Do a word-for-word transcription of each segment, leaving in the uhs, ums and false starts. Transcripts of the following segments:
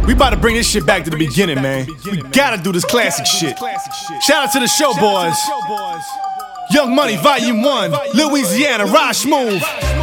We about to bring this shit back to the beginning, man. We gotta do this classic shit. Shout out to the show boys. Young Money Volume one, Louisiana, Raj Smooth.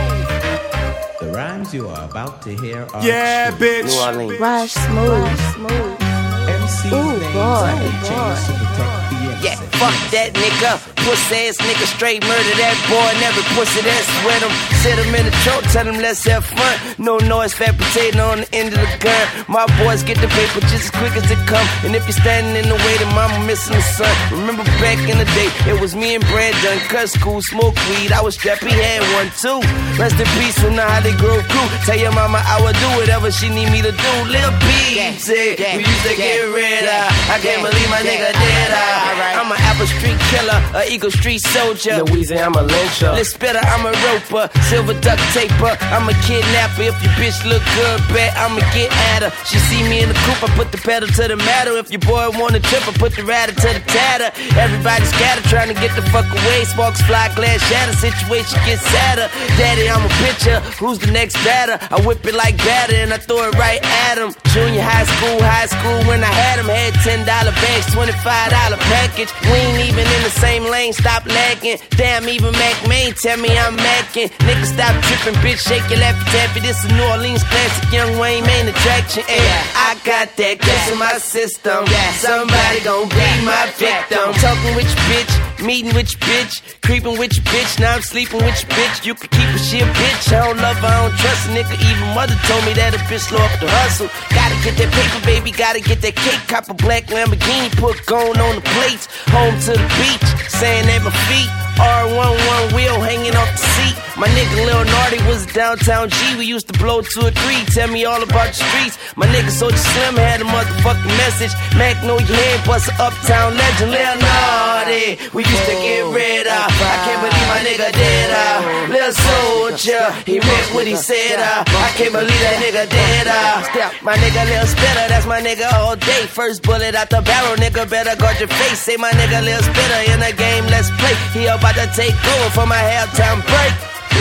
The rhymes you are about to hear are yeah, true. bitch. Raj Smooth, Smooth. M C's Ooh, names boy, only boy. change to protect the Yeah, innocent. fuck that nigga. Pussy ass nigga, straight murder that boy. Never pussy that sweat him. Sit him in the trunk, tell him let's have fun. No noise, fat potato on the end of the gun. My boys get the paper just as quick as they come. And if you're standing in the way, then mama missing the sun. Remember back in the day, it was me and Brad done cut school, smoke weed. I was strapped, he had one too. Rest in peace from the Holly Grove crew. Tell your mama I would do whatever she need me to do. Lil B said, we used to get rid of. I can't believe my nigga did I. I'm an Apple Street killer, a Eagle Street soldier. Louisiana, I'm a lyncher. Lil Spitter, I'm a roper. Silver duct taper, I'm a kidnapper. If your bitch look good, bet I'ma get at her. She see me in the coupe, I put the pedal to the metal. If your boy want a trip, I put the rider to the tatter. Everybody scattered, trying to get the fuck away. Sparks fly, glass shatter, situation gets sadder. Daddy, I'm a pitcher, who's the next batter? I whip it like batter and I throw it right at him. Junior high school, high school when I had him. Had ten dollar bags, twenty-five dollar package. We ain't even in the same lane, stop lagging. Damn, even Mac Main tell me I'm macking. Nigga, stop tripping, bitch, shake your lappy tappy. This a New Orleans classic, Young Wayne main attraction. Yeah, I got that gas in my system. Somebody gon' be my victim. Talking with your bitch, meeting with your bitch, creeping with your bitch. Now I'm sleeping with your bitch. You can keep her, she a bitch. I don't love her, I don't trust a nigga. Even mother told me that a bitch slow up the hustle. Gotta get that paper, baby, gotta get that cake. Cop a black Lamborghini, put gold on the plates. Home to the beach, sand at my feet. R one one wheel hanging off the seat. My nigga Lil Nardy was a downtown G. We used to blow two or three. Tell me all about the streets. My nigga Soulja Slim had a motherfucking message. Mac know your head, bust a uptown legend. Lil Nardy, we used to get rid of. I can't believe my nigga did uh. Lil Soulja, he meant what he said uh. I can't believe that nigga did uh. My nigga Lil Spitter, that's my nigga all day. First bullet out the barrel, nigga better guard your face. Say my nigga Lil Spitter in the game, let's play. He about to take over for my halftime break.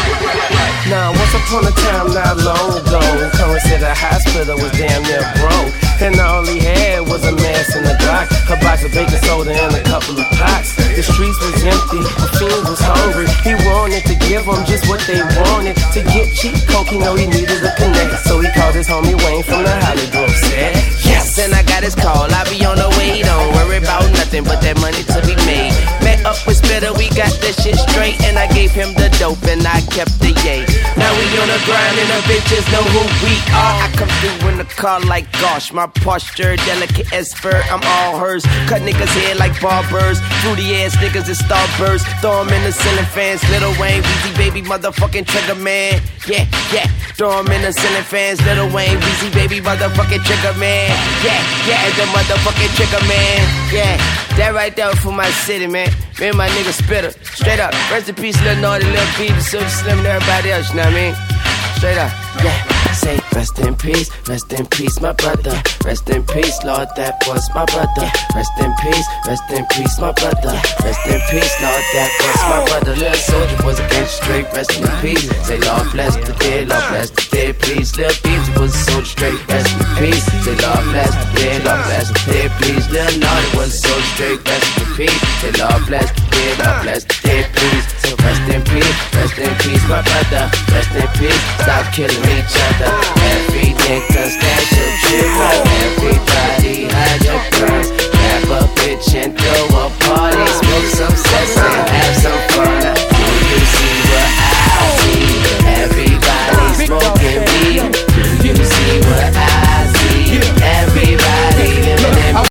Now, once upon a time, not long ago, Curren said the hospital was damn near broke. And all he had was a mask and a Glock, a box of baking soda and a couple of pots. The streets was empty, the fiend was hungry. He wanted to give them just what they wanted. To get cheap coke, he know he needed a connect. So he called his homie Wayne from the Hollywood set. Yes, and I got his call, I be on the way. Don't worry about nothing but that money to be made. Met up with Spitter, we got this shit straight. And I gave him the dope and I kept the yay. Now we on the grind and the bitches know who we are. I come through in the car like gosh. My posture delicate as fur, I'm all hers. Cut niggas head like barbers. Fruity ass niggas is starbursts. Throw them in the ceiling fans. Lil Wayne, Weezy baby, motherfucking trigger man. Yeah, yeah. Throw them in the ceiling fans. Lil Wayne, Weezy baby, motherfucking trigger man. Yeah, yeah, the motherfucking trigger man. Yeah, that right there for my city, man. Me and my nigga Spitter. Straight up. Rest in peace, Lil Naughty, Lil B, the Soulja Slim, and everybody else, you know what I mean? Straight up. Yeah. Say rest in peace, rest in peace, my brother. Rest in peace, Lord, that was my brother. Rest in peace, rest in peace, my brother. Rest in peace, Lord, that was my brother. Lil Soulja was against straight, rest in peace. Say Lord bless the dead, Lord bless the dead, please. Lil Beezy was a soldier straight, rest in peace. Say Lord bless the dead, Lord bless the dead, please. Lil Naughty was a soldier straight, rest in peace. Say Lord bless the dead, Lord bless the dead, please. So rest in peace, rest in peace, my brother. Rest in peace, stop killing each other. Everything can stand to